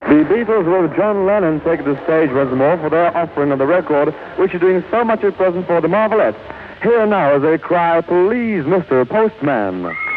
The Beatles with John Lennon take the stage once more for their offering of the record, which is doing so much at present for the Marvelettes. Here now as they cry, "Please, Mr. Postman."